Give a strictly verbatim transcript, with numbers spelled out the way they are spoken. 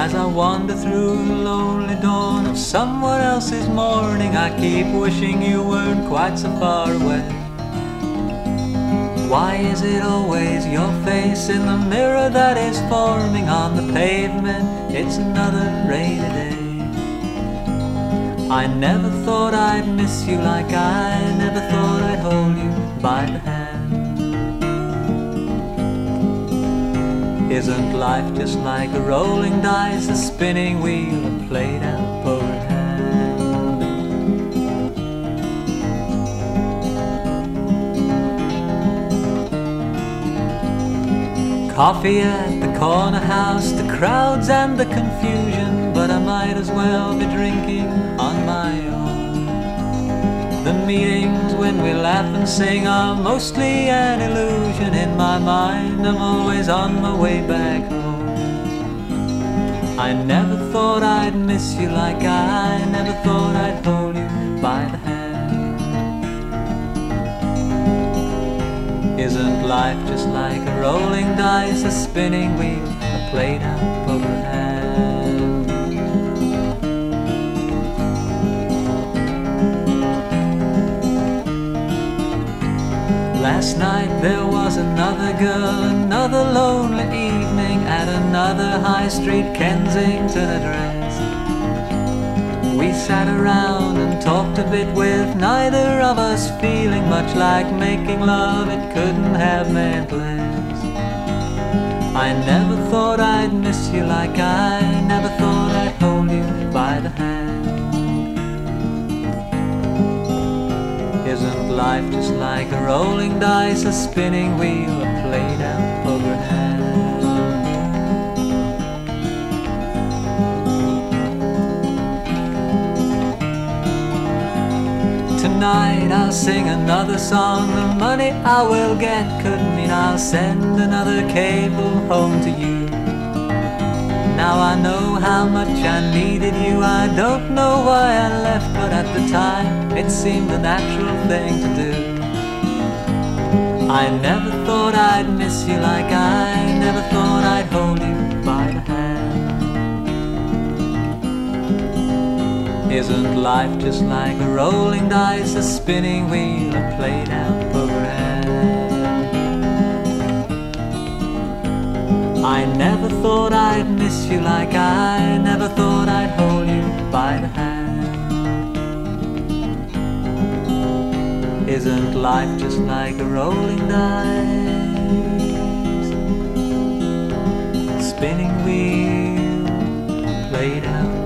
As I wander through the lonely dawn of someone else's morning, I keep wishing you weren't quite so far away. Why is it always your face in the mirror that is forming on the pavement? It's another rainy day. I never thought I'd miss you like I never thought I'd hold you by the hand. Isn't life just like a rolling dice, a spinning wheel, a played out poker hand? Coffee at the corner house, the crowds and the confusion, but I might as well be drinking on my own. The meetings when we laugh and sing are mostly an illusion. In my mind I'm always on my way back home. I never thought I'd miss you like I never thought I'd hold you by the hand. Isn't life just like a rolling dice, a spinning wheel, a played out poker hand? Last night there was another girl, another lonely evening at another high street Kensington address. We sat around and talked a bit with neither of us feeling much like making love. It couldn't have meant less. I never thought I'd miss you like I never thought I'd hold you by the hand. Isn't life just like a rolling dice, a spinning wheel, a played out poker hand? Tonight I'll sing another song. The money I will get could mean I'll send another cable home to you. Now I know how much I needed you. I don't know why I left, but at the time it seemed the natural thing to do. I never thought I'd miss you like I never thought I'd hold you by the hand. Isn't life just like a rolling dice, a spinning wheel, a played out poker hand? I never thought I'd miss you like I never thought I'd hold you by the hand. Isn't life just like a rolling dice, spinning wheel, played out